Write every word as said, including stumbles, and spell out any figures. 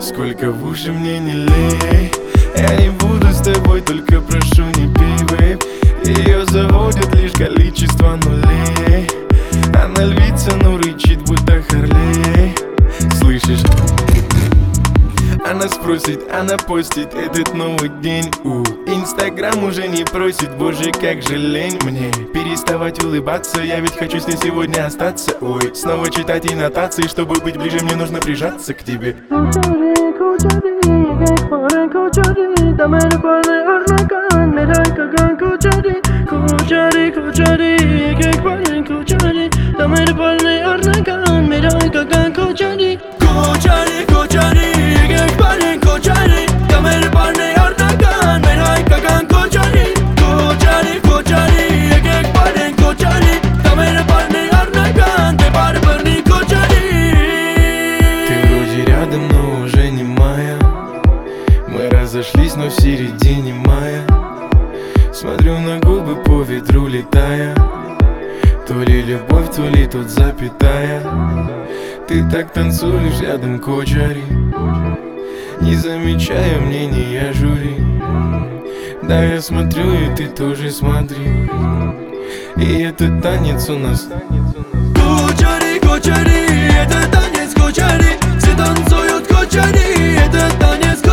Сколько в уши мне не лей, я не буду с тобой, только прошу не пей, бейб. Ее заводит лишь количество нулей. Она львица, но рычит, будто Харлей. Слышишь? Она спросит, она постит этот новый день. У Инстаграм уже не просит, боже, как же лень мне переставать улыбаться, я ведь хочу с ней сегодня остаться. Ой, снова читать ей нотации, чтобы быть ближе, мне нужно прижаться к тебе. Но уже не моя. Мы разошлись, но в середине мая. Смотрю на губы по ветру летая. То ли любовь, то ли тут запятая. Ты так танцуешь рядом, кочари. Не замечая мнения жюри. Да, я смотрю, и ты тоже смотри. И этот танец у нас. Кочари, кочари, это танец кочари. Все танцуют кочари, это танец